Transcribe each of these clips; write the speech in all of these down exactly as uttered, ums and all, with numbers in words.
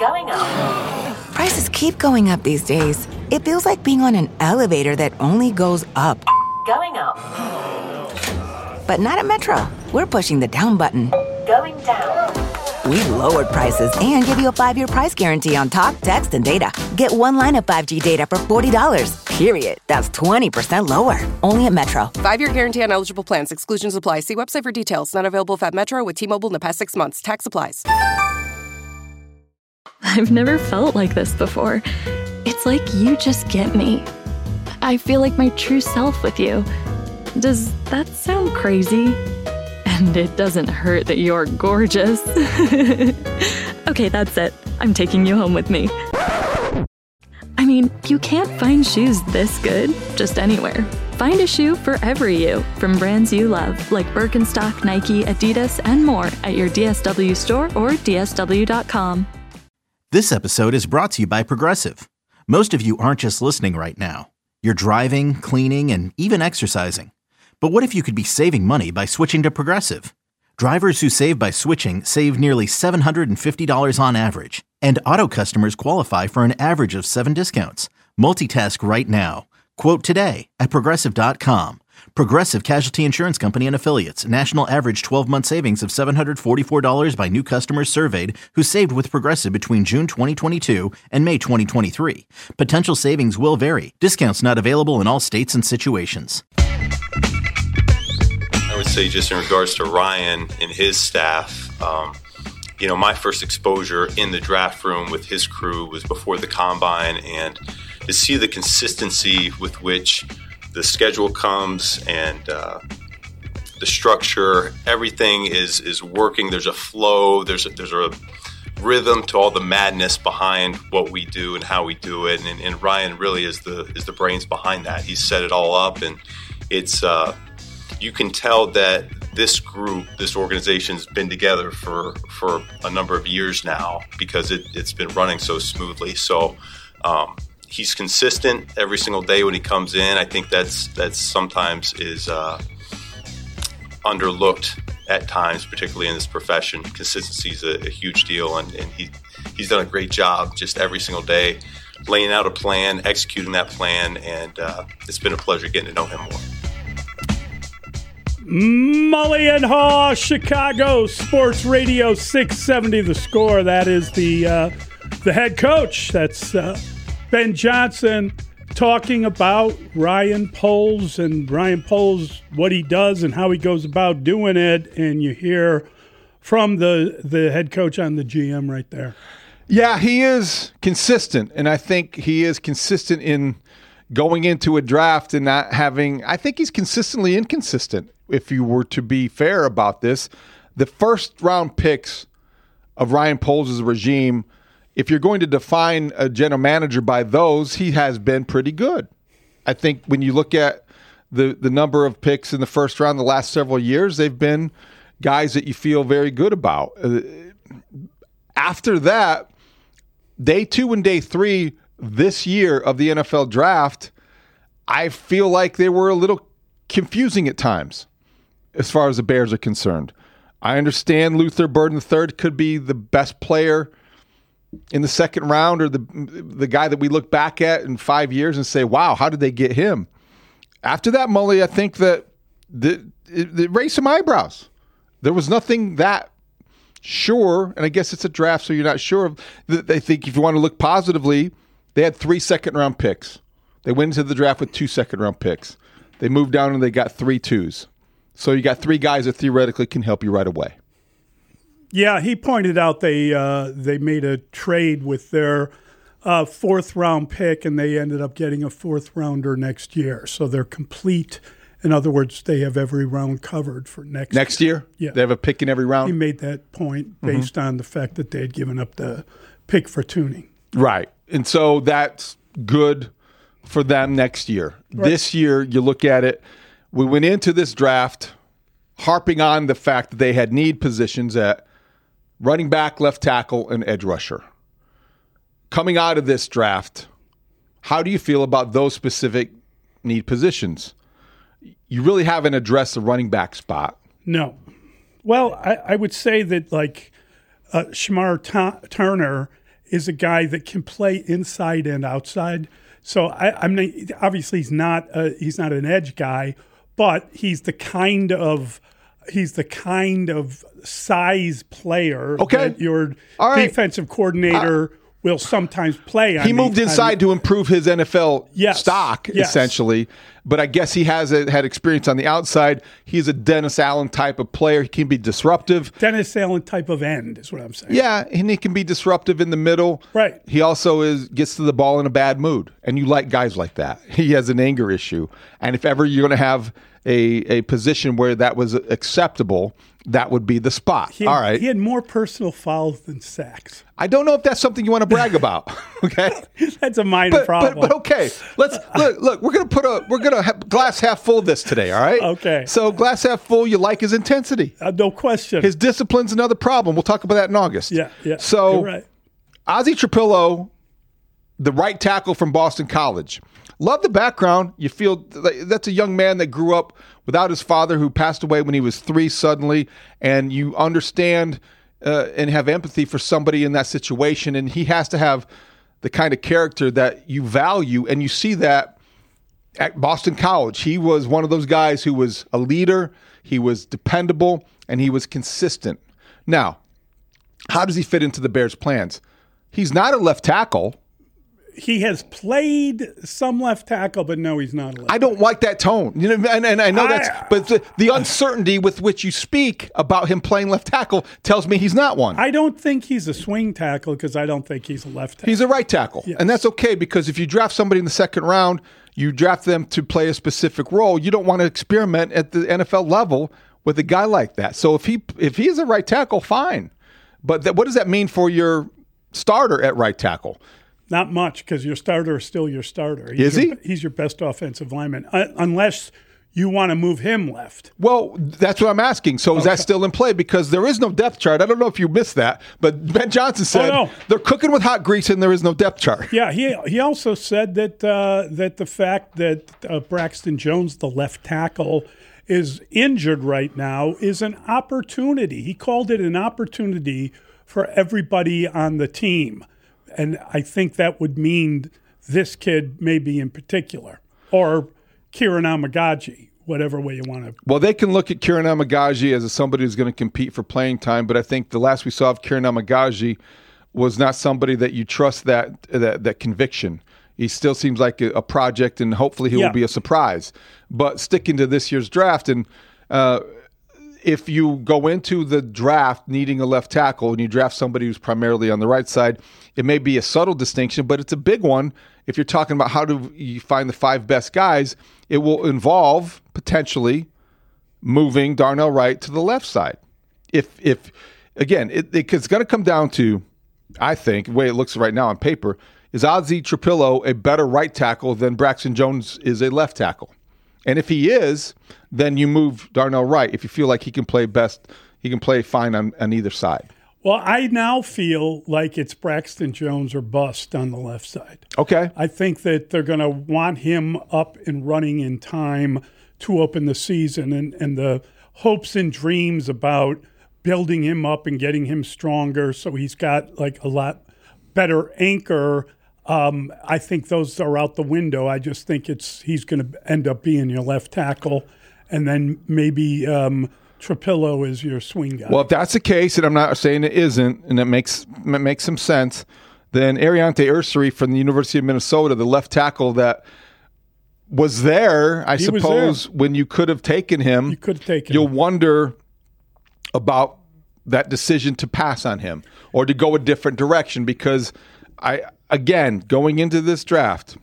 Going up. Prices keep going up these days. It feels like being on an elevator that only goes up. Going up. But not at Metro. We're pushing the down button. Going down. We've lowered prices and give you a five-year price guarantee on talk, text, and data. Get one line of five G data for forty dollars. Period. That's twenty percent lower. Only at Metro. Five-year guarantee on eligible plans. Exclusions apply. See website for details. Not available at Metro with T-Mobile in the past six months. Tax applies. I've never felt like this before. It's like you just get me. I feel like my true self with you. Does that sound crazy? And it doesn't hurt that you're gorgeous. Okay, that's it. I'm taking you home with me. I mean, you can't find shoes this good just anywhere. Find a shoe for every you from brands you love, like Birkenstock, Nike, Adidas, and more at your D S W store or D S W dot com. This episode is brought to you by Progressive. Most of you aren't just listening right now. You're driving, cleaning, and even exercising. But what if you could be saving money by switching to Progressive? Drivers who save by switching save nearly seven hundred fifty dollars on average. And auto customers qualify for an average of seven discounts. Multitask right now. Quote today at Progressive dot com. Progressive Casualty Insurance Company and Affiliates. National average twelve-month savings of seven hundred forty-four dollars by new customers surveyed who saved with Progressive between June twenty twenty-two and May twenty twenty-three. Potential savings will vary. Discounts not available in all states and situations. I would say just in regards to Ryan and his staff, um, you know, my first exposure in the draft room with his crew was before the combine, and to see the consistency with which the schedule comes and uh, the structure, everything is is working. There's a flow. There's a, there's a rhythm to all the madness behind what we do and how we do it. And, and Ryan really is the is the brains behind that. He's set it all up, and it's uh, you can tell that this group, this organization's been together for for a number of years now because it, it's been running so smoothly. So. Um, He's consistent every single day when he comes in. I think that's that's sometimes is uh, underlooked at times, particularly in this profession. Consistency is a, a huge deal, and, and he he's done a great job just every single day, laying out a plan, executing that plan, and uh, it's been a pleasure getting to know him more. Mully and Haw, Chicago Sports Radio six seventy The Score. That is the uh, the head coach. That's uh, Ben Johnson talking about Ryan Poles and Ryan Poles, what he does and how he goes about doing it. And you hear from the the head coach on the G M right there. Yeah, he is consistent, and I think he is consistent in going into a draft and not having – I think he's consistently inconsistent, if you were to be fair about this. The first-round picks of Ryan Poles' regime, if you're going to define a general manager by those, he has been pretty good. I think when you look at the, the number of picks in the first round the last several years, they've been guys that you feel very good about. Uh, after that, day two and day three this year of the N F L draft, I feel like they were a little confusing at times as far as the Bears are concerned. I understand Luther Burden the third could be the best player in the second round, or the the guy that we look back at in five years and say, wow, how did they get him? After that, Mully, I think that the, it, it raised some eyebrows. There was nothing that sure, and I guess it's a draft, so you're not sure. They think if you want to look positively, they had three second-round picks. They went into the draft with two second-round picks. They moved down and they got three twos. So you got three guys that theoretically can help you right away. Yeah, he pointed out they uh, they made a trade with their uh, fourth-round pick, and they ended up getting a fourth-rounder next year. So they're complete. In other words, they have every round covered for next year. Next year? Yeah. They have a pick in every round? He made that point based mm-hmm. on the fact that they had given up the pick for tuning. Right. And so that's good for them next year. Right. This year, you look at it, we went into this draft harping on the fact that they had need positions at running back, left tackle, and edge rusher. Coming out of this draft, how do you feel about those specific need positions? You really haven't addressed the running back spot. No. Well, I, I would say that, like, uh, Shamar Ta- Turner is a guy that can play inside and outside. So I, I'm not, obviously he's not a, he's not an edge guy, but he's the kind of he's the kind of size player Okay. that your All right. defensive coordinator uh, will sometimes play. On he moved the, inside the, to improve his N F L yes, stock, yes. essentially. But I guess he has a, had experience on the outside. He's a Dennis Allen type of player. He can be disruptive. Dennis Allen type of end is what I'm saying. Yeah, and he can be disruptive in the middle. Right. He also is gets to the ball in a bad mood, and you like guys like that. He has an anger issue, and if ever you're going to have a a position where that was acceptable, that would be the spot. He had, All right. He had more personal fouls than sacks. I don't know if that's something you want to brag about. Okay. That's a minor But, problem. but, but okay, let's look. Look, we're gonna put a we're gonna have glass half full this today. All right. Okay. So glass half full. You like his intensity. Uh, no question. His discipline's another problem. We'll talk about that in August. yeah, yeah. So you're right. Ozzie Trapillo, the right tackle from Boston College. Love the background. You feel like that's a young man that grew up without his father, who passed away when he was three suddenly, and you understand uh, and have empathy for somebody in that situation, and he has to have the kind of character that you value, and you see that at Boston College. He was one of those guys who was a leader, he was dependable, and he was consistent. Now, how does he fit into the Bears' plans? He's not a left tackle. He has played some left tackle, but no, he's not a left I don't like that tone. You know, and, and I know I- that's, but the, the uncertainty with which you speak about him playing left tackle tells me he's not one. I don't think he's a swing tackle because I don't think he's a left tackle. He's a right tackle. Yes. And that's okay, because if you draft somebody in the second round, you draft them to play a specific role. You don't want to experiment at the N F L level with a guy like that. So if he if he is a right tackle, fine. But that, what does that mean for your starter at right tackle? Not much, because your starter is still your starter. He's Is he? your, He's your best offensive lineman, uh, unless you want to move him left. Well, that's what I'm asking. So is that still in play? Because there is no depth chart. I don't know if you missed that, but Ben Johnson said Oh, no. they're cooking with hot grease and there is no depth chart. Yeah, he he also said that uh, that the fact that uh, Braxton Jones, the left tackle, is injured right now is an opportunity. He called it an opportunity for everybody on the team. And I think that would mean this kid maybe in particular, or Kieran Amagaji, whatever way you want to. Well, they can look at Kieran Amagaji as somebody who's going to compete for playing time, but I think the last we saw of Kieran Amagaji was not somebody that you trust that that, that conviction. He still seems like a, a project, and hopefully he Yeah. will be a surprise. But sticking to this year's draft, and uh, if you go into the draft needing a left tackle and you draft somebody who's primarily on the right side, it may be a subtle distinction, but it's a big one. If you're talking about how do you find the five best guys, it will involve potentially moving Darnell Wright to the left side. If, if again, it, it, it's going to come down to, I think, the way it looks right now on paper, is Ozzie Trapillo a better right tackle than Braxton Jones is a left tackle? And if he is, then you move Darnell Wright if you feel like he can play best, he can play fine on, on either side. Well, I now feel like it's Braxton Jones or bust on the left side. Okay. I think that they're going to want him up and running in time to open the season, and, and the hopes and dreams about building him up and getting him stronger so he's got like a lot better anchor. Um, I think those are out the window. I just think it's he's going to end up being your left tackle, and then maybe um, Trapillo is your swing guy. Well, if that's the case, and I'm not saying it isn't, and it makes it makes some sense, then Ariante Ursary from the University of Minnesota, the left tackle that was there, I He was suppose, there. when you could have taken him, You could have taken you'll him. wonder about that decision to pass on him or to go a different direction, because I again, going into this draft,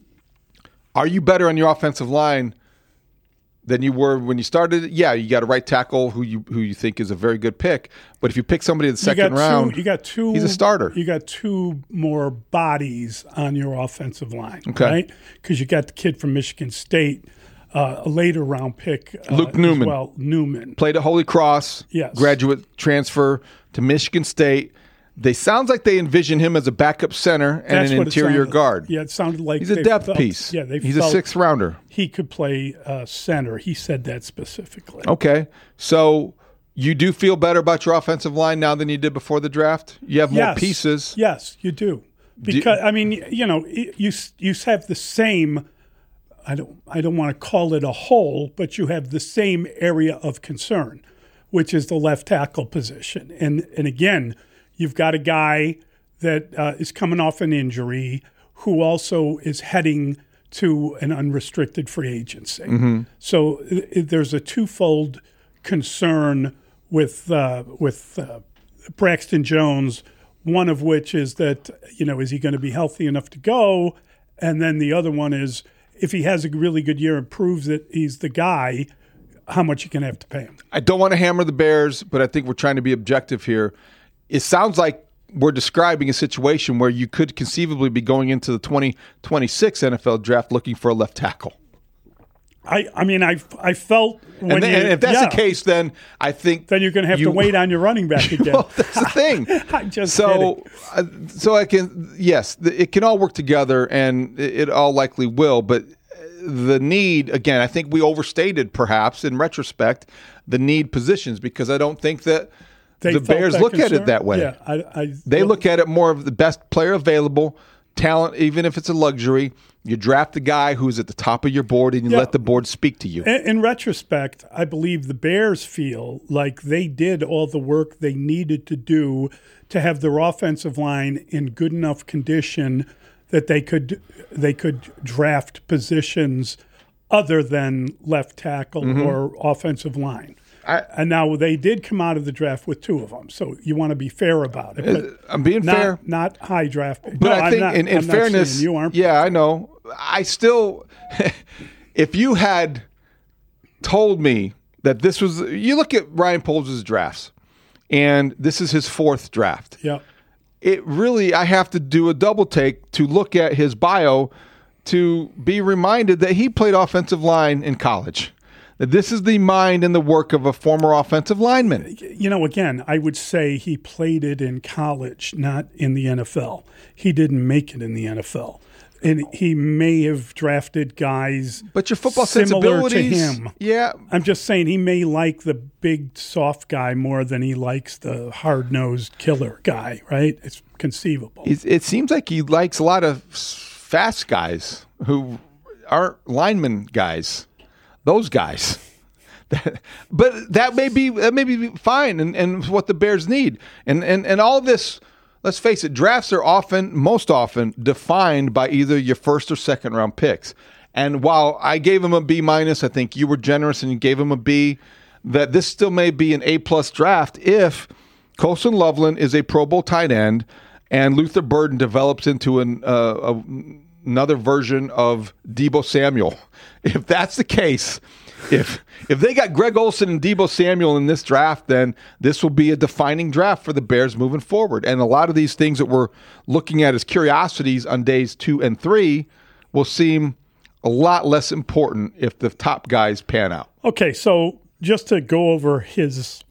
are you better on your offensive line than you were when you started? Yeah, you got a right tackle who you who you think is a very good pick, but if you pick somebody in the second you got round, two, you got two. he's a starter. You got two more bodies on your offensive line, Okay. right? Because you got the kid from Michigan State, uh, a later round pick, uh, Luke as Newman. well, Newman. Played at Holy Cross, Yes. graduate transfer to Michigan State. They sounds like they envision him as a backup center and That's an what it interior sounded- guard. Yeah, it sounded like He's a they depth felt- piece. Yeah, they He's a felt sixth rounder. He could play uh, center. He said that specifically. Okay. So You do feel better about your offensive line now than you did before the draft? You have more yes. pieces. Yes, you do. Because do, I mean, you know, you you have the same. I don't I don't want to call it a hole, but you have the same area of concern, which is the left tackle position. And and again, you've got a guy that uh, is coming off an injury who also is heading to an unrestricted free agency. Mm-hmm. So it, there's a twofold concern with uh, with uh, Braxton Jones. One of which is that, you know, is he going to be healthy enough to go? And then the other one is, if he has a really good year and proves that he's the guy, how much you can have to pay him. I don't want to hammer the Bears, but I think we're trying to be objective here. It sounds like we're describing a situation where you could conceivably be going into the twenty twenty-six N F L draft looking for a left tackle. I, I mean, I I felt when and, then, you, and if that's yeah, the case, then I think then you're going to have you, to wait on your running back again. Well, that's the thing. I'm just so, uh, so I can yes, it can all work together, and it, it all likely will. But the need again, I think we overstated, perhaps in retrospect, the need positions because I don't think that they the Bears look concern? at it that way. Yeah, I, I, they well, look at it more of the best player available. Talent, even if it's a luxury, you draft the guy who's at the top of your board and you yeah. let the board speak to you. In, in retrospect, I believe the Bears feel like they did all the work they needed to do to have their offensive line in good enough condition that they could they could draft positions other than left tackle mm-hmm. or offensive line. I, and now they did come out of the draft with two of them, so you want to be fair about it. But I'm being not, fair, not high draft. But no, I think, not, in, in fairness, you aren't. Yeah, I know. I still, if you had told me that this was, you look at Ryan Poles' drafts, and this is his fourth draft. Yeah, it really, I have to do a double take to look at his bio to be reminded that he played offensive line in college. This is the mind and the work of a former offensive lineman. You know, again, I would say he played it in college, not in the N F L. He didn't make it in the N F L. And he may have drafted guys but your football similar to sensibilities, him. Yeah. I'm just saying he may like the big, soft guy more than he likes the hard-nosed killer guy, right? It's conceivable. It, it seems like he likes a lot of fast guys who aren't lineman guys. Those guys. But that may be that may be fine and, and what the Bears need. And, and and all this, let's face it, drafts are often, most often, defined by either your first or second round picks. And while I gave him a B minus, I think you were generous and you gave him a B, that this still may be an A plus draft if Colson Loveland is a Pro Bowl tight end and Luther Burden develops into an uh, a, another version of Deebo Samuel. If that's the case, if if they got Greg Olsen and Deebo Samuel in this draft, then this will be a defining draft for the Bears moving forward. And a lot of these things that we're looking at as curiosities on days two and three will seem a lot less important if the top guys pan out. Okay, so just to go over his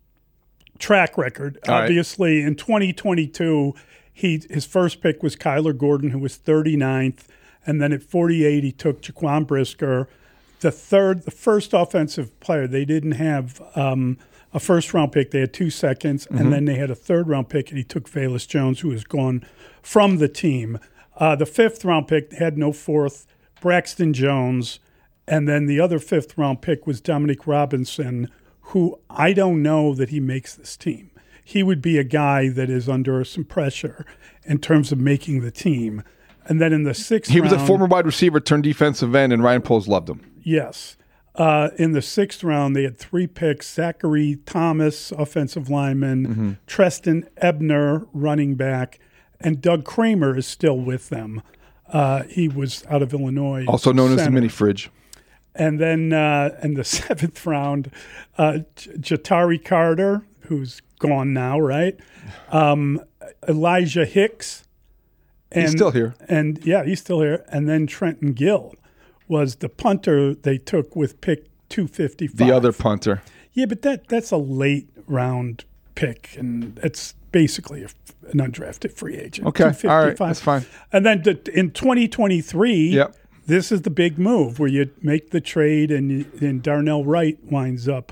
track record, All obviously right. in twenty twenty-two, he his first pick was Kyler Gordon, who was thirty-ninth. And then at forty-eight, he took Jaquan Brisker. The third, the first offensive player, they didn't have um, a first-round pick. They had two seconds, mm-hmm. and then they had a third-round pick, and he took Velus Jones, who was gone from the team. Uh, the fifth-round pick had no fourth, Braxton Jones, and then the other fifth-round pick was Dominic Robinson, who I don't know that he makes this team. He would be a guy that is under some pressure in terms of making the team. And then in the sixth he round... was a former wide receiver turned defensive end, and Ryan Poles loved him. Yes. Uh, in the sixth round, they had three picks: Zachary Thomas, offensive lineman, mm-hmm. Treston Ebner, running back, and Doug Kramer is still with them. Uh, he was out of Illinois. Also known center. as the mini fridge. And then uh, in the seventh round, uh, J- Jatari Carter, who's gone now, right? Um, Elijah Hicks. And, he's still here. And yeah, he's still here. And then Trenton Gill was the punter they took with pick two fifty-five. The other punter. Yeah, but that that's a late round pick, and it's basically a, an undrafted free agent. Okay, all right, that's fine. And then to, in twenty twenty-three, yep. This is the big move where you make the trade and, and Darnell Wright winds up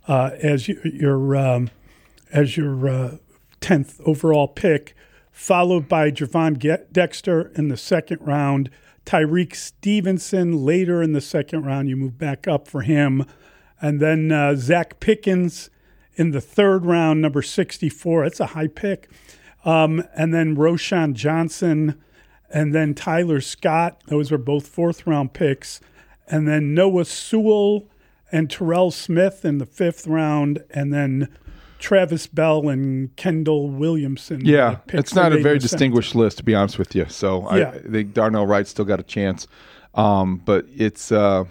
uh, as you, your um, as your uh, tenth overall pick, followed by Javon Ge- Dexter in the second round. Tyreek Stevenson later in the second round. You move back up for him. And then uh, Zach Pickens in the third round, number sixty-four. That's a high pick. Um, and then Roshan Johnson and then Tyler Scott. Those were both fourth-round picks. And then Noah Sewell and Terrell Smith in the fifth round. And then Travis Bell and Kendall Williamson. Yeah, it's not a very distinguished list, to be honest with you. So yeah. I think Darnell Wright still got a chance. Um, but it's uh,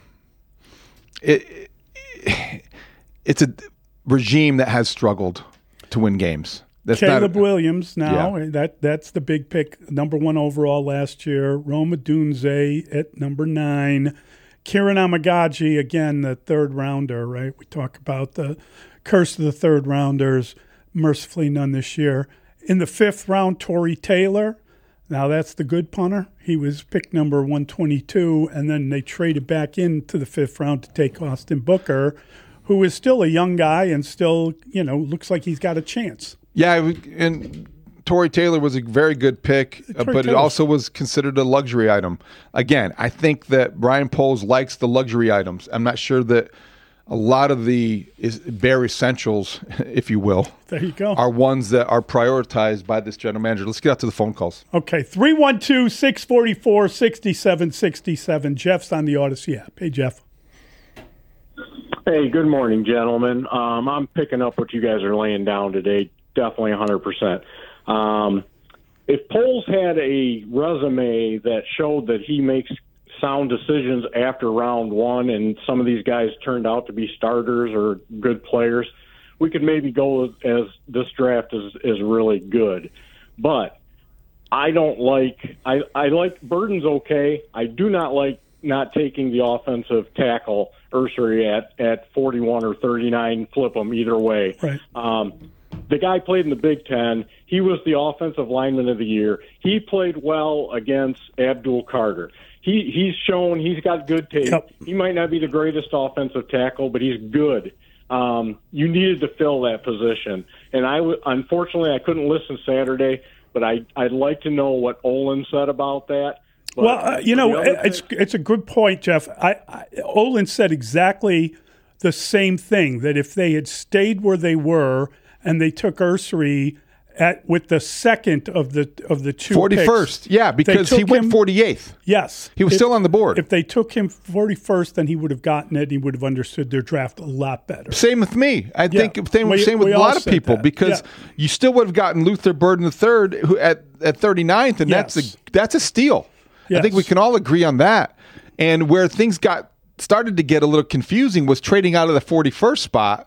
it, it, it's a regime that has struggled to win games. That's Caleb not a, Williams now. Yeah. That That's the big pick, number one overall last year. Rome Odunze at number nine. Kieran Amagaji, again, the third rounder, right? We talk about the curse of the third rounders, mercifully none this year. In the fifth round, Torrey Taylor. Now that's the good punter. He was pick number one twenty-two, and then they traded back into the fifth round to take Austin Booker, who is still a young guy and still, you know, looks like he's got a chance. Yeah, and Torrey Taylor was a very good pick, uh, but it also was considered a luxury item. Again, I think that Ryan Poles likes the luxury items. I'm not sure that a lot of the is bare essentials, if you will, there you go, are ones that are prioritized by this general manager. Let's get out to the phone calls. Okay, three one two, six four four, six seven six seven. Jeff's on the Odyssey app. Hey, Jeff. Hey, good morning, gentlemen. Um, I'm picking up what you guys are laying down today, definitely one hundred percent. Um, if Poles had a resume that showed that he makes sound decisions after round one and some of these guys turned out to be starters or good players, we could maybe go as this draft is, is really good. But I don't like I, – I like Burden's okay. I do not like not taking the offensive tackle Ursery at, at forty-one or thirty-nine, flip them either way. Right. Um, the guy played in the Big Ten. He was the offensive lineman of the year. He played well against Abdul Carter. He he's shown he's got good tape. Yep. He might not be the greatest offensive tackle, but he's good. Um, you needed to fill that position, and I w- unfortunately I couldn't listen Saturday, but I I'd like to know what Olin said about that. But well, uh, you know, it's thing- it's a good point, Jeff. I, I Olin said exactly the same thing, that if they had stayed where they were and they took Ursery at with the second of the of the two forty-first, picks, yeah, because he went him, forty-eighth. Yes, he was if, still on the board. If they took him forty-first, then he would have gotten it. And he would have understood their draft a lot better. Same with me. I yeah. think same, we, same with we a lot of said people that. because yeah. you still would have gotten Luther Burden the third, who at at thirty-ninth, and yes. that's a that's a steal. Yes. I think we can all agree on that. And where things got started to get a little confusing was trading out of the forty-first spot.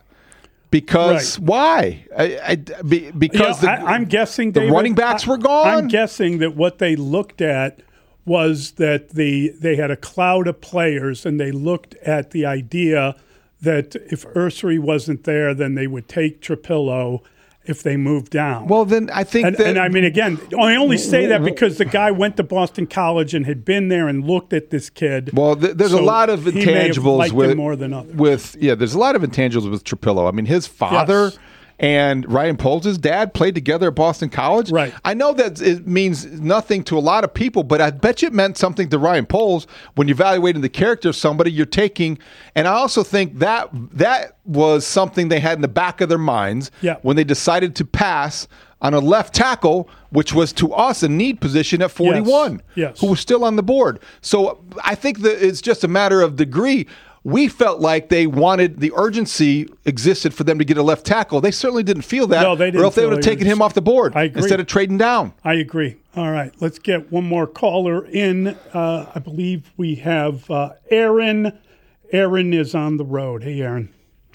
Because right. why? I, I, be, because you know, the, I, I'm guessing the David, running backs I, were gone. I'm guessing that what they looked at was that the they had a cloud of players, and they looked at the idea that if Ursery wasn't there, then they would take Trapillo if they moved down. Well, then I think and, that, and I mean, again, I only say that because the guy went to Boston College and had been there and looked at this kid. Well, th- there's so a lot of he may have intangibles liked with him more than others. With yeah, there's a lot of intangibles with Trapillo. I mean, his father. Yes. And Ryan Poles' dad played together at Boston College. Right. I know that it means nothing to a lot of people, but I bet you it meant something to Ryan Poles when you're evaluating the character of somebody you're taking. And I also think that that was something they had in the back of their minds yeah. when they decided to pass on a left tackle, which was to us a need position at forty-one, yes. Yes. who was still on the board. So I think that it's just a matter of degree. We felt like they wanted the urgency existed for them to get a left tackle. They certainly didn't feel that. No, they didn't or else they feel would have it taken was- him off the board I agree. instead of trading down. I agree. All right, let's get one more caller in. Uh, I believe we have uh, Aaron. Aaron is on the road. Hey, Aaron.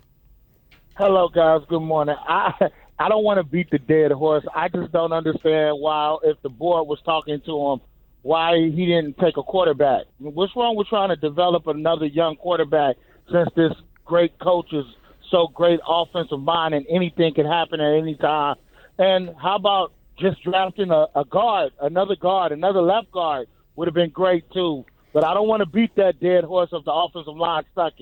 Hello, guys. Good morning. I I don't want to beat the dead horse. I just don't understand why, if the board was talking to him, why he didn't take a quarterback. What's wrong with trying to develop another young quarterback since this great coach is so great offensive mind and anything can happen at any time? And how about just drafting a, a guard, another guard, another left guard would have been great too. But I don't want to beat that dead horse of the offensive line sucking.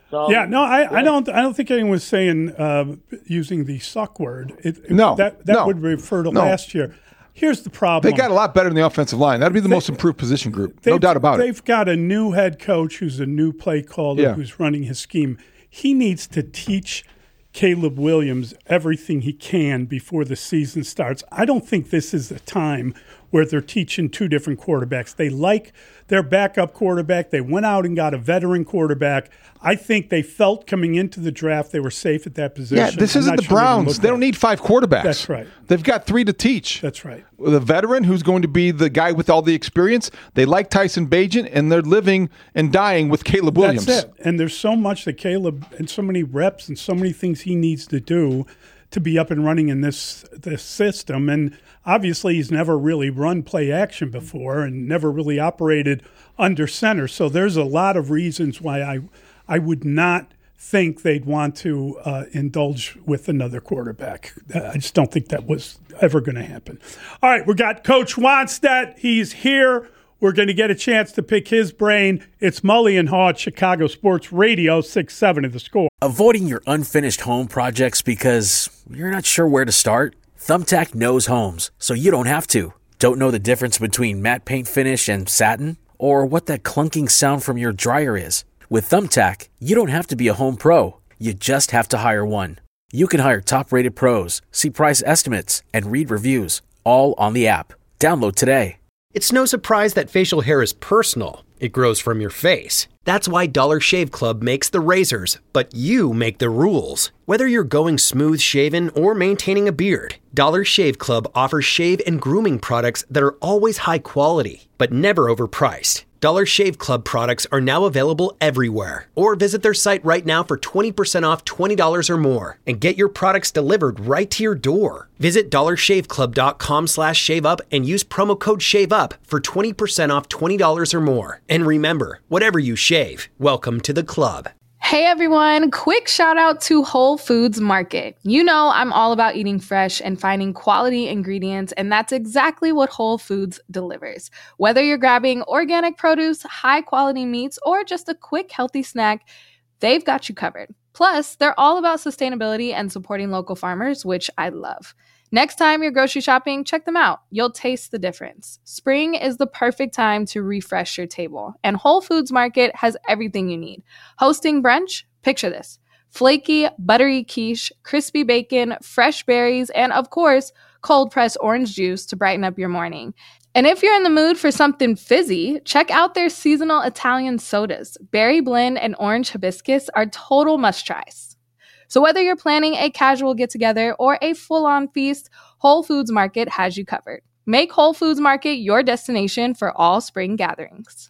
So yeah, no, I, yeah. I don't. I don't think anyone was saying uh, using the suck word. It, it- No, that that no, would refer to no. last year. Here's the problem. They got a lot better in the offensive line. That'd be the most improved position group. No They've- doubt about it. They've got a new head coach who's a new play caller Yeah. who's running his scheme. He needs to teach Caleb Williams everything he can before the season starts. I don't think this is the time where they're teaching two different quarterbacks. They like their backup quarterback. They went out and got a veteran quarterback. I think they felt coming into the draft they were safe at that position. Yeah, this I'm isn't not the sure they Browns. looked They at don't it. need five quarterbacks. That's right. They've got three to teach. That's right. The veteran who's going to be the guy with all the experience. They like Tyson Bagent, and they're living and dying with Caleb Williams. That's it. And there's so much that Caleb and so many reps and so many things he needs to do to be up and running in this this system. And obviously he's never really run play action before and never really operated under center. So there's a lot of reasons why I I would not think they'd want to uh, indulge with another quarterback. I just don't think that was ever going to happen. All right, we got Coach Wannstedt. He's here. We're going to get a chance to pick his brain. It's Mully and Haw at Chicago Sports Radio, six seventy The Score. Avoiding your unfinished home projects because you're not sure where to start? Thumbtack knows homes, so you don't have to. Don't know the difference between matte paint finish and satin? Or what that clunking sound from your dryer is? With Thumbtack, you don't have to be a home pro. You just have to hire one. You can hire top-rated pros, see price estimates, and read reviews, all on the app. Download today. It's no surprise that facial hair is personal. It grows from your face. That's why Dollar Shave Club makes the razors, but you make the rules. Whether you're going smooth shaven or maintaining a beard, Dollar Shave Club offers shave and grooming products that are always high quality, but never overpriced. Dollar Shave Club products are now available everywhere. Or visit their site right now for twenty percent off twenty dollars or more and get your products delivered right to your door. Visit dollarshaveclub.com slash shave up and use promo code SHAVEUP for twenty percent off twenty dollars or more. And remember, whatever you shave, welcome to the club. Hey everyone, quick shout out to Whole Foods Market. You know I'm all about eating fresh and finding quality ingredients, and that's exactly what Whole Foods delivers. Whether you're grabbing organic produce, high quality meats, or just a quick healthy snack, they've got you covered. Plus, they're all about sustainability and supporting local farmers, which I love. Next time you're grocery shopping, check them out. You'll taste the difference. Spring is the perfect time to refresh your table, and Whole Foods Market has everything you need. Hosting brunch? Picture this. Flaky, buttery quiche, crispy bacon, fresh berries, and of course, cold-pressed orange juice to brighten up your morning. And if you're in the mood for something fizzy, check out their seasonal Italian sodas. Berry blend and orange hibiscus are total must-tries. So whether you're planning a casual get-together or a full-on feast, Whole Foods Market has you covered. Make Whole Foods Market your destination for all spring gatherings.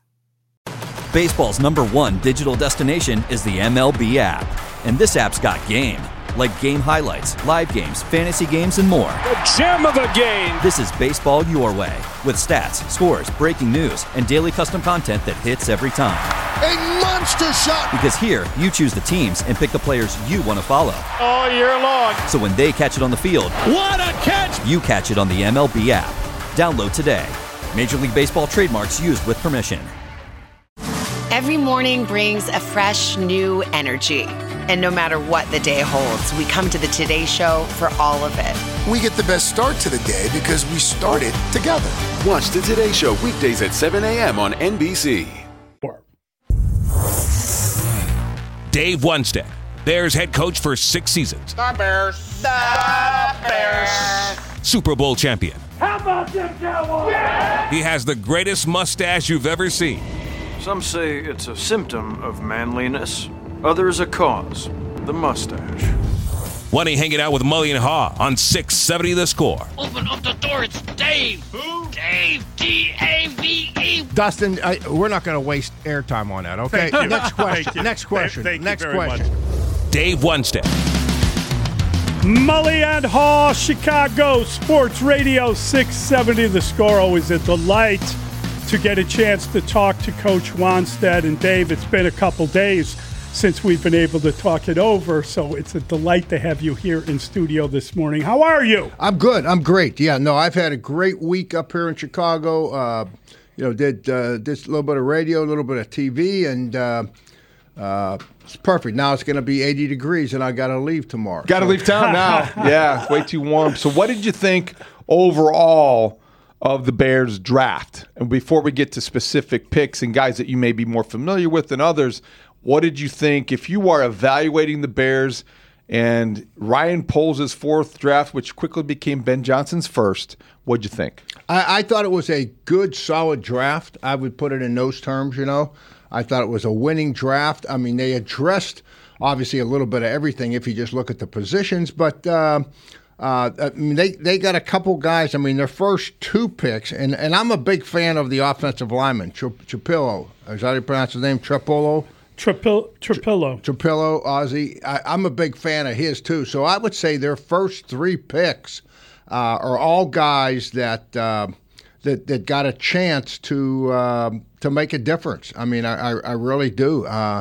Baseball's number one digital destination is the M L B app. And this app's got game. Like game highlights, live games, fantasy games, and more. The gem of a game! This is baseball your way. With stats, scores, breaking news, and daily custom content that hits every time. A monster shot! Because here, you choose the teams and pick the players you want to follow. All year long. So when they catch it on the field, what a catch! You catch it on the M L B app. Download today. Major League Baseball trademarks used with permission. Every morning brings a fresh, new energy. And no matter what the day holds, we come to the Today Show for all of it. We get the best start to the day because we started together. Watch the Today Show weekdays at seven a.m. on N B C. Dave Wannstedt, Bears head coach for six seasons. The Bears. The Bears. Super Bowl champion. How about them Cowboys? Yeah! He has the greatest mustache you've ever seen. Some say it's a symptom of manliness. Others a cause, the mustache. When he hanging out with Mully and Haw on six seventy The Score. Open up the door, it's Dave. Who? Dave, D A V E. Dustin, I, we're not going to waste airtime on that, okay? Thank you. Next question. Next question. Thank, thank Next you very question. Much. Dave Wannstedt. Mully and Haw, Chicago Sports Radio, six seventy The Score. Always a delight to get a chance to talk to Coach Wannstedt. And Dave, it's been a couple days since we've been able to talk it over, so it's a delight to have you here in studio this morning. How are you? I'm good. I'm great. Yeah, no, I've had a great week up here in Chicago. Uh, you know, did uh, did a little bit of radio, a little bit of T V, and uh, Uh, it's perfect. Now it's going to be eighty degrees, and I got to leave tomorrow. Got to So- leave town now. Yeah, it's way too warm. So what did you think overall of the Bears draft? And before we get to specific picks and guys that you may be more familiar with than others, what did you think if you are evaluating the Bears and Ryan Poles' fourth draft, which quickly became Ben Johnson's first? What'd you think? I, I thought it was a good, solid draft. I would put it in those terms, you know. I thought it was a winning draft. I mean, they addressed, obviously, a little bit of everything if you just look at the positions. But uh, uh, I mean, they, they got a couple guys. I mean, their first two picks, and, and I'm a big fan of the offensive lineman, Trapillo. Is that how you pronounce his name? Trapillo? Trapil- Trapillo. Trapillo, Ozzie. I, I'm a big fan of his, too. So I would say their first three picks uh, are all guys that uh, that that got a chance to uh, to make a difference. I mean, I, I, I really do. Uh,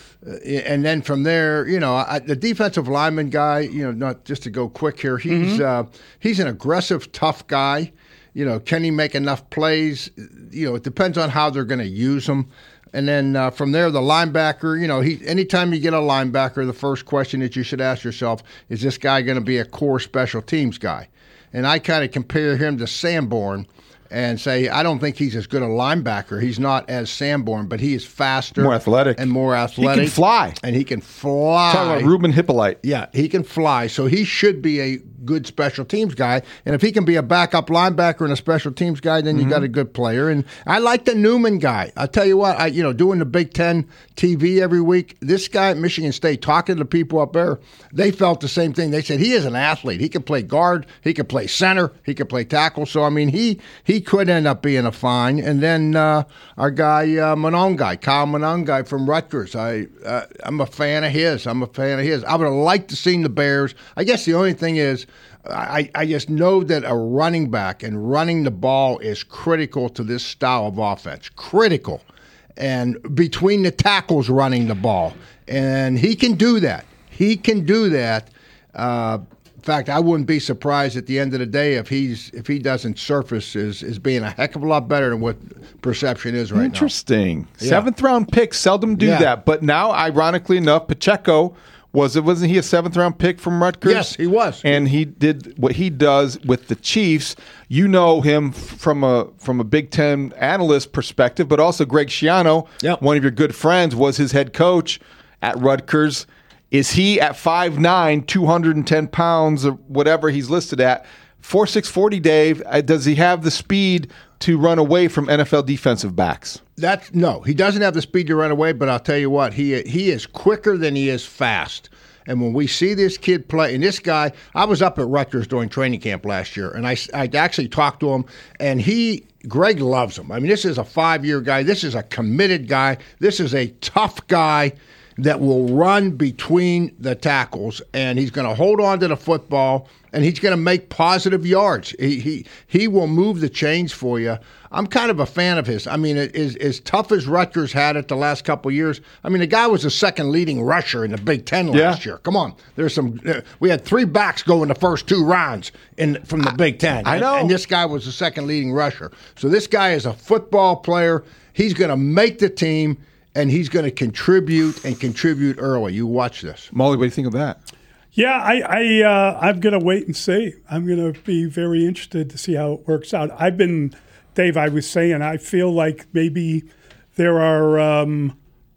and then from there, you know, I, the defensive lineman guy, you know, not just to go quick here, he's Mm-hmm. uh, he's an aggressive, tough guy. You know, can he make enough plays? You know, it depends on how they're going to use him. And then uh, from there, the linebacker, you know, he anytime you get a linebacker, the first question that you should ask yourself, is this guy going to be a core special teams guy? And I kind of compare him to Sanborn and say, I don't think he's as good a linebacker. He's not as Sanborn, but he is faster. More athletic. And more athletic. He can fly. And he can fly. Talking about Ruben Hippolyte. Yeah, he can fly. So he should be a good special teams guy. And if he can be a backup linebacker and a special teams guy, then you Mhm. got a good player. And I like the Newman guy. I'll tell you what, I you know, doing the Big Ten T V every week, this guy at Michigan State, talking to people up there, they felt the same thing. They said he is an athlete. He can play guard, he can play center, he can play tackle. So, I mean, he he could end up being a fine. And then uh, our guy, uh, Monongai, Kyle Monongai from Rutgers, I, uh, I'm a fan of his. I'm a fan of his. I would have liked to see the Bears. I guess the only thing is, I, I just know that a running back and running the ball is critical to this style of offense. Critical. And between the tackles running the ball. And he can do that. He can do that. Uh, in fact, I wouldn't be surprised at the end of the day if he's if he doesn't surface as, as being a heck of a lot better than what perception is right Interesting. Yeah. Seventh round picks seldom do Yeah. that. But now, ironically enough, Pacheco was it wasn't he a seventh round pick from Rutgers? Yes, he was. And he did what he does with the Chiefs. You know him f- from a from a Big Ten analyst perspective, but also Greg Schiano, one of your good friends, was his head coach at Rutgers. Is he at five nine, two hundred ten pounds, or whatever he's listed at, four six forty, Dave, uh, does he have the speed to run away from N F L defensive backs? That's no, he doesn't have the speed to run away, but I'll tell you what, he he is quicker than he is fast. And when we see this kid play, and this guy, I was up at Rutgers during training camp last year, and I, I actually talked to him, and he, Greg loves him. I mean, this is a five-year guy. This is a committed guy. This is a tough guy that will run between the tackles, and he's going to hold on to the football, and he's going to make positive yards. He he he will move the chains for you. I'm kind of a fan of his. I mean, it is as tough as Rutgers had it the last couple of years. I mean, the guy was the second leading rusher in the Big Ten last Yeah. year. Come on, there's some. Uh, we had three backs go in the first two rounds in from the Big Ten. I know. and, and this guy was the second leading rusher. So this guy is a football player. He's going to make the team. And he's going to contribute and contribute early. You watch this. Molly, what do you think of that? Yeah, I, I, uh, I'm going to wait and see. I'm going to be very interested to see how it works out. I've been, Dave, I was saying, I feel like maybe there are um,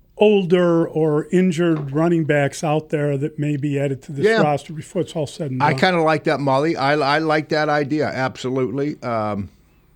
older or injured running backs out there that may be added to this Yeah. roster before it's all said and done. I kind of like that, Molly. I, I like that idea. Absolutely. Um,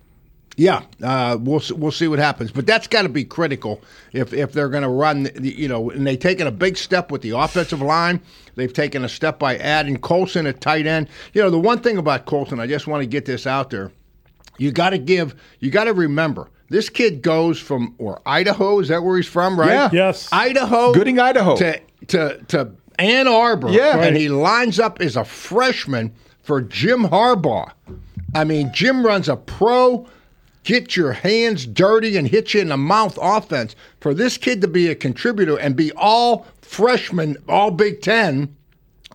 yeah, uh, we'll we'll see what happens, but that's got to be critical if if they're going to run. The, you know, and they've taken a big step with the offensive line. They've taken a step by adding Colson at tight end. You know, the one thing about Colson, I just want to get this out there. You got to give. You got to remember. This kid goes from or Idaho. Is that where he's from? Right? Yeah. Yes. Idaho. Gooding, Idaho. To to to Ann Arbor. Yeah. And he lines up as a freshman for Jim Harbaugh. I mean, Jim runs a pro. Get your hands dirty and hit you in the mouth offense. For this kid to be a contributor and be all freshman, all Big Ten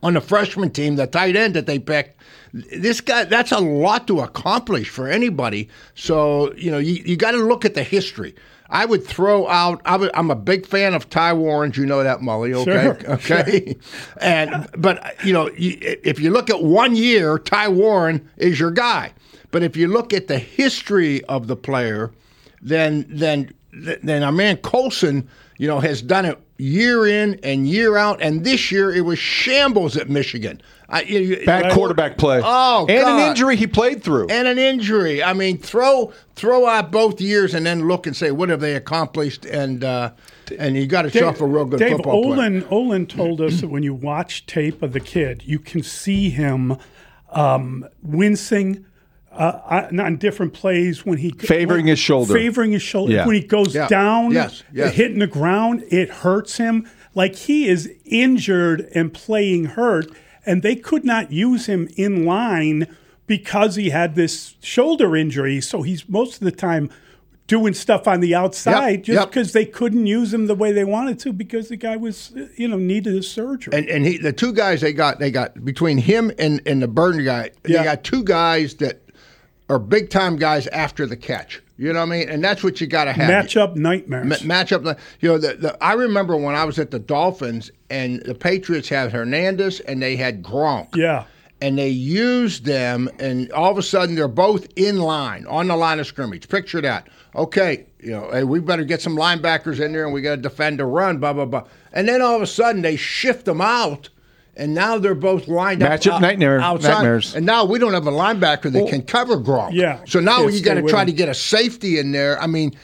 on the freshman team, the tight end that they picked. This guy, that's a lot to accomplish for anybody. So, you know, you, you got to look at the history. I would throw out, I would, I'm a big fan of Ty Warren. You know that, Mully, okay? Sure, okay. Sure. And, but, you know, you, if you look at one year, Ty Warren is your guy. But if you look at the history of the player, then, then, then our man Colson, you know, has done it year in and year out. And this year it was shambles at Michigan. I, you, Bad quarterback play. Oh, and God. an injury he played through. And an injury. I mean, throw throw out both years and then look and say, what have they accomplished? And uh, and you got to show off a real good Dave, football Olin, player. Olin told us that when you watch tape of the kid, you can see him um, wincing uh, on different plays when he favoring when, his shoulder, favoring his shoulder yeah. when he goes yeah. down, yes. Yes. hitting the ground. It hurts him. Like he is injured and playing hurt. And they could not use him in line because he had this shoulder injury. So he's most of the time doing stuff on the outside yep, just yep. because they couldn't use him the way they wanted to because the guy was, you know, needed his surgery. And and he, the two guys they got, they got between him and, and the Burton guy, Yeah. they got two guys that are big time guys after the catch. You know what I mean? And that's what you got to have. Matchup nightmares. Ma- matchup. You know, the, the, I remember when I was at the Dolphins and the Patriots had Hernandez and they had Gronk. Yeah. And they used them, and all of a sudden they're both in line, on the line of scrimmage. Picture that. Okay, you know, hey, we better get some linebackers in there and we got to defend the run, blah, blah, blah. And then all of a sudden they shift them out. And now they're both lined up Matchup out, nightmare, outside. nightmares. And now we don't have a linebacker that Well, can cover Gronk. yeah. So now Yeah, you got to stay try with to him. get a safety in there. I mean,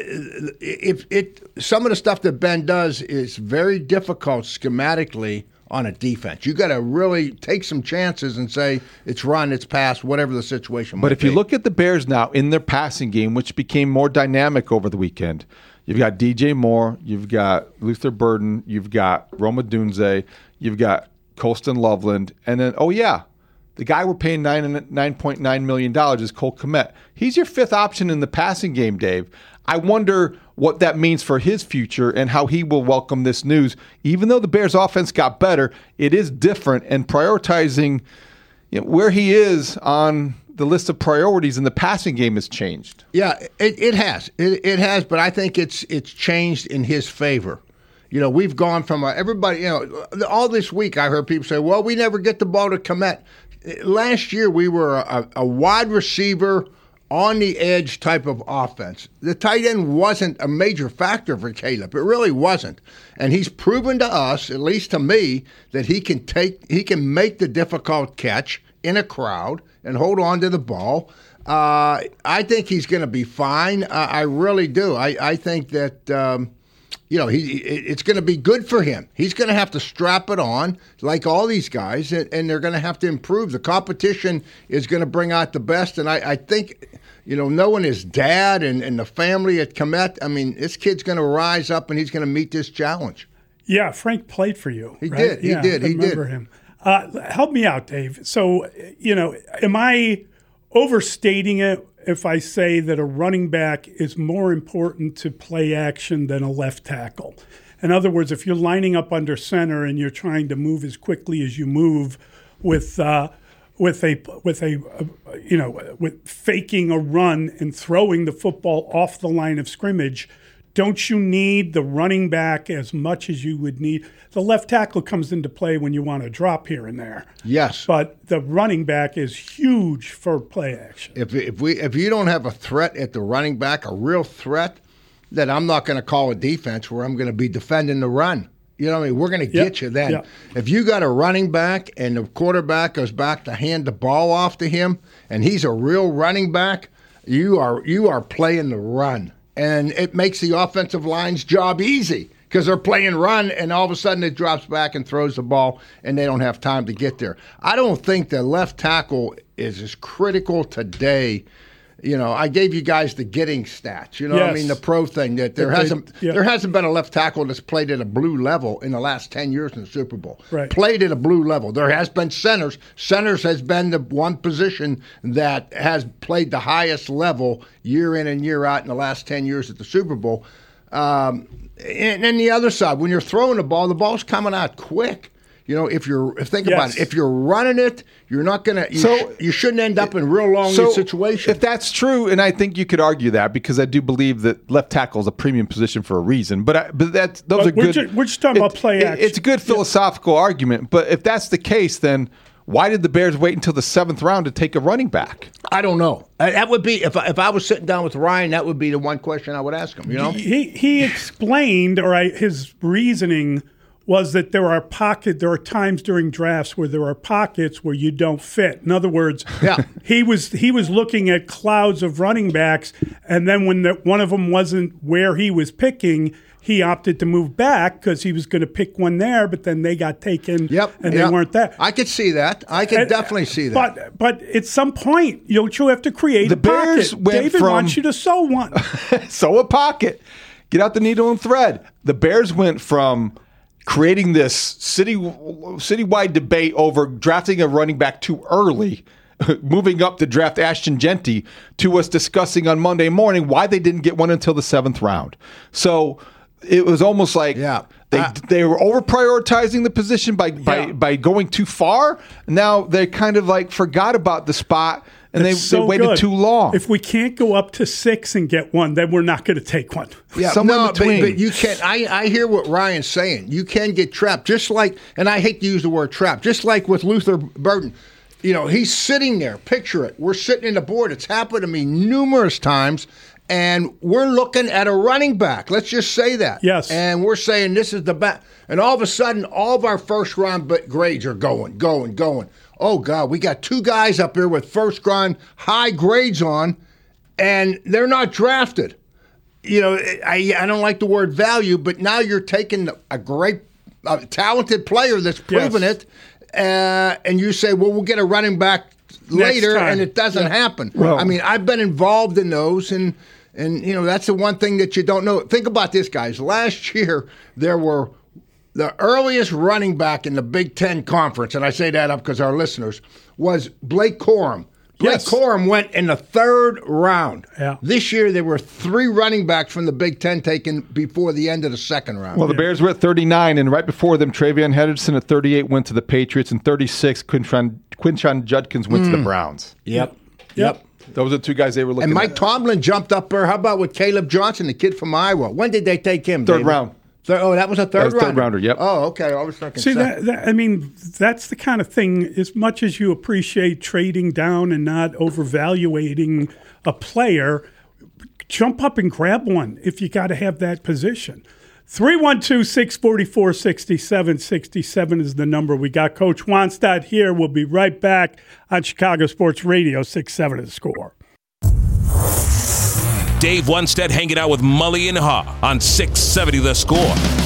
if it some of the stuff that Ben does is very difficult schematically on a defense. You got to really take some chances and say it's run, it's pass, whatever the situation might But if be. you look at the Bears now in their passing game, which became more dynamic over the weekend, you've got D J Moore, you've got Luther Burden, you've got Roma Dunze, you've got Colston Loveland, and then, oh yeah, the guy we're paying nine nine point nine million dollars is Cole Kmet. He's your fifth option in the passing game, Dave. I wonder what that means for his future and how he will welcome this news. Even though the Bears' offense got better, it is different, and prioritizing, you know, where he is on the list of priorities in the passing game has changed. Yeah, it, it has. It, it has, but I think it's it's changed in his favor. You know, we've gone from a, everybody, you know, all this week I heard people say, well, we never get the ball to Kmet. Last year we were a, a wide receiver, on the edge type of offense. The tight end wasn't a major factor for Caleb. It really wasn't. And he's proven to us, at least to me, that he can take, he can make the difficult catch in a crowd and hold on to the ball. Uh, I think he's going to be fine. Uh, I really do. I, I think that, um, you know, he it's going to be good for him. He's going to have to strap it on like all these guys, and, and they're going to have to improve. The competition is going to bring out the best, and I, I think, you know, knowing his dad and, and the family at Kmet, I mean, this kid's going to rise up, and he's going to meet this challenge. Yeah, Frank played for you. He right? did. He yeah, did. I He remember did. him. Uh, help me out, Dave. So, you know, am I overstating it if I say that a running back is more important to play action than a left tackle? In other words, if you're lining up under center and you're trying to move as quickly as you move with uh, with a with a uh, you know with faking a run and throwing the football off the line of scrimmage, don't you need the running back as much as you would need? The left tackle comes into play when you want to drop here and there. Yes. But the running back is huge for play action. If if we if you don't have a threat at the running back, a real threat, then I'm not going to call a defense where I'm going to be defending the run. You know what I mean? We're going to Yep. get you then. Yep. If you got a running back and the quarterback goes back to hand the ball off to him, and he's a real running back, you are you are playing the run. And it makes the offensive line's job easy because they're playing run, and all of a sudden it drops back and throws the ball, and they don't have time to get there. I don't think the left tackle is as critical today. You know, I gave you guys the getting stats. You know what I Yes. mean? The pro thing that there That they- hasn't yeah. there hasn't been a left tackle that's played at a blue level in the last ten years in the Super Bowl. Right. Played at a blue level. There has been centers. Centers has been the one position that has played the highest level year in and year out in the last ten years at the Super Bowl. Um, and then the other side, when you're throwing the ball, the ball's coming out quick. You know, if you're if think Yes. about it, if you're running it, you're not gonna. You, So- sh- you shouldn't end up in real long So, situation. if that's true, and I think you could argue that because I do believe that left tackle is a premium position for a reason. But I, but that those But are we're good. ju- we're just talking about play it- action. It's a good philosophical argument. But if that's the case, then why did the Bears wait until the seventh round to take a running back? I don't know. Uh, That would be if I, if I was sitting down with Ryan, that would be the one question I would ask him. You know, He he explained, or I, his reasoning was that there are pocket, there are times during drafts where there are pockets where you don't fit. In other words, yeah. he was he was looking at clouds of running backs, and then when the, one of them wasn't where he was picking, he opted to move back because he was going to pick one there, but then they got taken, Yep, and yep. they weren't there. I could see that. I could And- definitely see that. But but at some point, you you have to create The a pocket. Bears went David from- wants you to sew one. Sew a pocket. Get out the needle and thread. The Bears went from creating this city citywide debate over drafting a running back too early, moving up to draft Ashton Genty, to us discussing on Monday morning why they didn't get one until the seventh round. So it was almost like Yeah. they Uh, they were over prioritizing the position by by, Yeah. by going too far. Now they kind of like forgot about the spot and they, It's so they waited good. too long. If we can't go up to six and get one, then we're not going to take one. Yeah, somewhere in no, but, between. but you can. I, I hear what Ryan's saying. You can get trapped, just like, and I hate to use the word trap, just like with Luther Burden. You know, he's sitting there. Picture it. We're sitting in the board. It's happened to me numerous times, and we're looking at a running back. Let's just say that. Yes. And we're saying this is the back, and all of a sudden, all of our first round b- grades are going, going, going. Oh God, we got two guys up here with first round high grades on, and they're not drafted. You know, I I don't like the word value, but now you're taking a great, a talented player that's proven Yes. it, uh, and you say, well, we'll get a running back later, time. and it doesn't Yeah. happen. Well- I mean, I've been involved in those, and and you know that's the one thing that you don't know. Think about this, guys. Last year there were the earliest running back in the Big Ten Conference, and I say that up because our listeners, was Blake Corum. Blake Yes. Corum went in the third round. Yeah. This year, there were three running backs from the Big Ten taken before the end of the second round. Well, the Bears were at thirty-nine, and right before them, Travion Henderson at thirty-eight went to the Patriots, and thirty-six, Quinshon, Quinshon Judkins went to the Browns. Yep. Yep. Those are the two guys they were looking And Mike at. Tomlin jumped up there. How about with Caleb Johnson, the kid from Iowa? When did they take him? Third David? round. Third, oh, that was a third That was rounder. third rounder, yep. Oh, okay. I was thinking See, second. that, that, I mean, that's the kind of thing, as much as you appreciate trading down and not overvaluating a player, jump up and grab one if you got to have that position. three one two, six four four, six seven six seven is the number. We got Coach Wannstedt here. We'll be right back on Chicago Sports Radio, six seven The Score. Dave Wannstedt hanging out with Mully and Haw on six seventy The Score.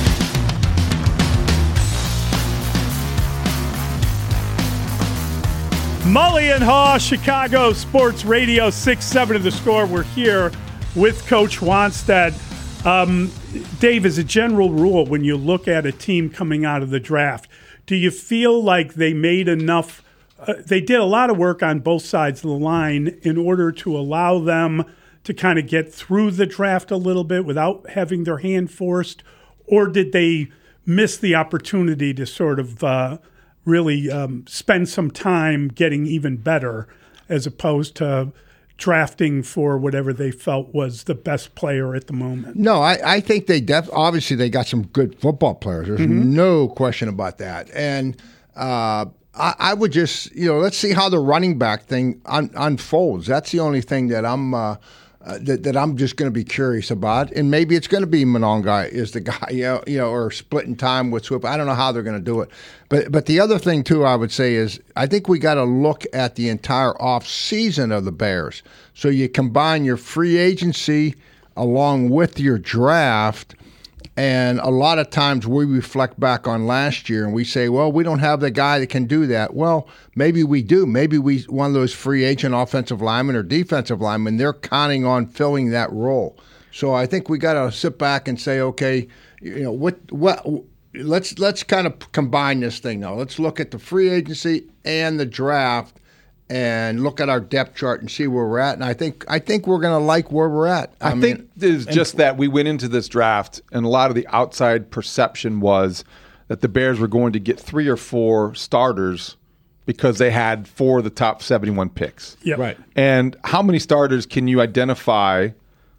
Mully and Haw, Chicago Sports Radio, six seven The Score. We're here with Coach Wannstedt. Um, Dave, as a general rule, when you look at a team coming out of the draft, do you feel like they made enough, uh, they did a lot of work on both sides of the line in order to allow them to kind of get through the draft a little bit without having their hand forced? Or did they miss the opportunity to sort of uh, really um, spend some time getting even better as opposed to drafting for whatever they felt was the best player at the moment? No, I, I think they def obviously they got some good football players. There's Mhm. no question about that. And uh, I, I would just, you know, let's see how the running back thing un, unfolds. That's the only thing that I'm uh, uh, that, that I'm just going to be curious about. And maybe it's going to be Mononga is the guy, you know, you know, or splitting time with Swift. I don't know how they're going to do it. But but the other thing too, I would say is I think we got to look at the entire off season of the Bears. So you combine your free agency along with your draft. And a lot of times we reflect back on last year and we say, well, we don't have the guy that can do that. Well, maybe we do. Maybe we one of those free agent offensive linemen or defensive linemen, they're counting on filling that role. So I think we got to sit back and say, okay, you know, what what let's let's kind of combine this thing now. Let's look at the free agency and the draft and look at our depth chart and see where we're at. And I think I think we're going to like where we're at. I, I, think mean, it's just that we went into this draft, and a lot of the outside perception was that the Bears were going to get three or four starters because they had four of the top seventy-one picks. Yeah, right. And how many starters can you identify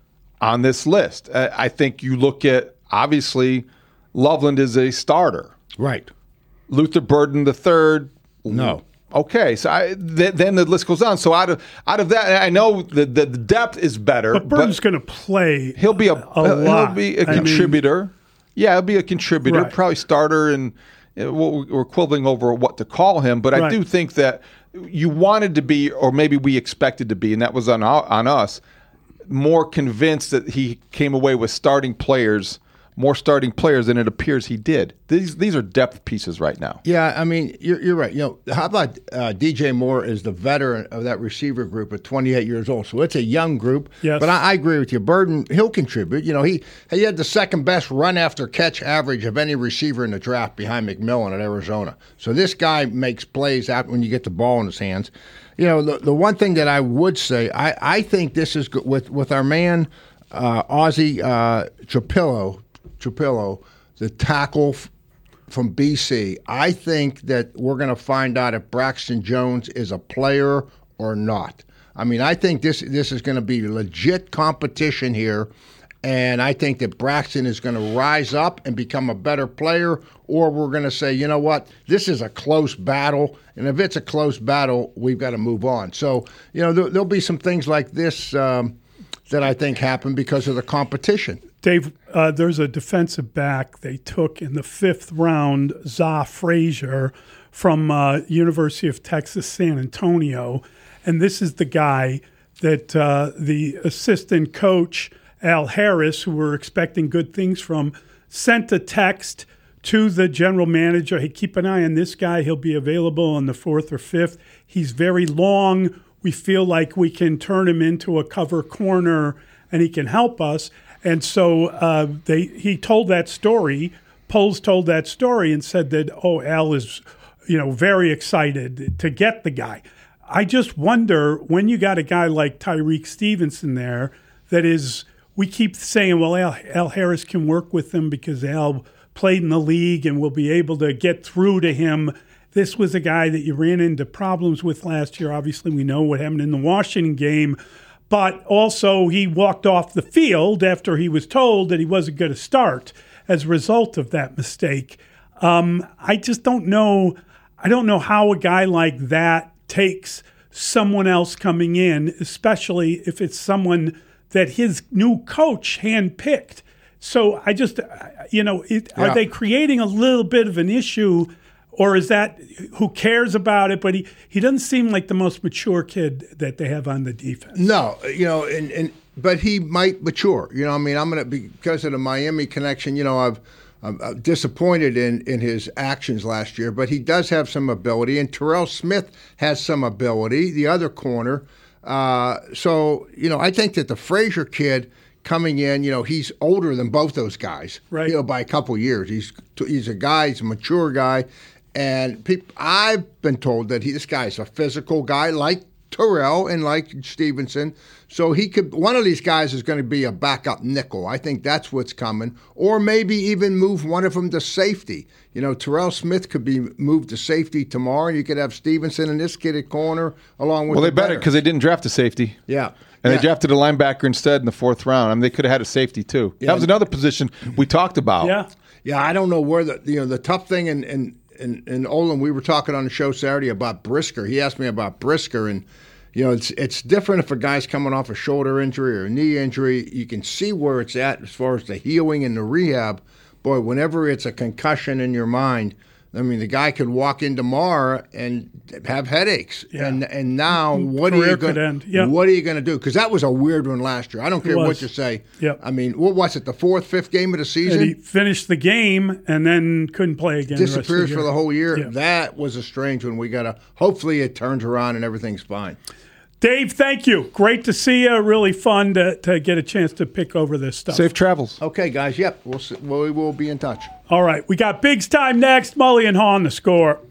on this list? I think you look at, obviously, Loveland is a starter. Right. Luther Burden the third. No. Okay, so I, th- then the list goes on. So out of out of that, I know the, the depth is better. But Burden's going to play. He'll be a, a he'll lot. be a I contributor. mean, yeah, he'll be a contributor, right. probably starter, and you know, we're quibbling over what to call him. But right. I do think that you wanted to be, or maybe we expected to be, and that was on on us, more convinced that he came away with starting players. More starting players than it appears he did. These these are depth pieces right now. Yeah, I mean, you're, you're right. You know, how about uh, D J Moore is the veteran of that receiver group at twenty-eight years old, so it's a young group. Yes. But I, I agree with you. Burden, he'll contribute. You know, he he had the second best run after catch average of any receiver in the draft behind McMillan at Arizona. So this guy makes plays out when you get the ball in his hands. You know, the the one thing that I would say, I, I think this is good with with our man uh, Ozzie uh, Trapillo. Trapillo, the tackle f- from B C, I think that we're going to find out if Braxton Jones is a player or not. I mean, I think this this is going to be legit competition here, and I think that Braxton is going to rise up and become a better player, or we're going to say, you know what, this is a close battle, and if it's a close battle, we've got to move on. So, you know, there, there'll be some things like this um, that I think happen because of the competition. Dave, uh, there's a defensive back they took in the fifth round, Za Frazier from uh, University of Texas, San Antonio. And this is the guy that uh, the assistant coach, Al Harris, who we're expecting good things from, sent a text to the general manager. Hey, keep an eye on this guy. He'll be available on the fourth or fifth. He's very long. We feel like we can turn him into a cover corner and he can help us. And so uh, they he told that story. Poles told that story and said that, oh, Al is, you know, very excited to get the guy. I just wonder when you got a guy like Tyreek Stevenson there that is, we keep saying, well, Al, Al Harris can work with him because Al played in the league and will be able to get through to him. This was a guy that you ran into problems with last year. Obviously, we know what happened in the Washington game. But also he walked off the field after he was told that he wasn't going to start as a result of that mistake. Um, I just don't know. I don't know how a guy like that takes someone else coming in, especially if it's someone that his new coach handpicked. So I just, you know, it, yeah. Are they creating a little bit of an issue? Or is that who cares about it? But he, he doesn't seem like the most mature kid that they have on the defense. No, you know, and, and but he might mature. You know, I mean, I'm gonna because of the Miami connection. You know, I've I'm disappointed in, in his actions last year, but he does have some ability, and Terrell Smith has some ability. The other corner. Uh, so you know, I think that the Frazier kid coming in, you know, he's older than both those guys, right? You know, by a couple of years. He's he's a guy. He's a mature guy. And people, I've been told that he, this guy's a physical guy like Terrell and like Stevenson. So he could, one of these guys is going to be a backup nickel. I think that's what's coming. Or maybe even move one of them to safety. You know, Terrell Smith could be moved to safety tomorrow, and you could have Stevenson and this kid at corner along with Well, the they better because they didn't draft a safety. Yeah. And yeah. they drafted a linebacker instead in the fourth round. I mean, they could have had a safety too. Yeah. That was another position we talked about. Yeah. Yeah, I don't know where the, you know, the tough thing in, in And, and Olin, we were talking on the show Saturday about Brisker. He asked me about Brisker, and you know, it's it's different if a guy's coming off a shoulder injury or a knee injury. You can see where it's at as far as the healing and the rehab. Boy, whenever it's a concussion in your mind, I mean, the guy could walk in tomorrow and have headaches. Yeah. And and now what Career are you could going end. Yep. what are you going to do? Because that was a weird one last year. I don't care was. what you say. Yep. I mean, what was it? The fourth, fifth game of the season? And he finished the game and then couldn't play again. Disappears the rest of the for the whole year. Yeah. That was a strange one. We got to hopefully it turns around and everything's fine. Dave, thank you. Great to see you. Really fun to, to get a chance to pick over this stuff. Safe travels. Okay, guys. Yep. We'll, we will be in touch. All right. We got Big's Time next. Mully and Haw on the Score.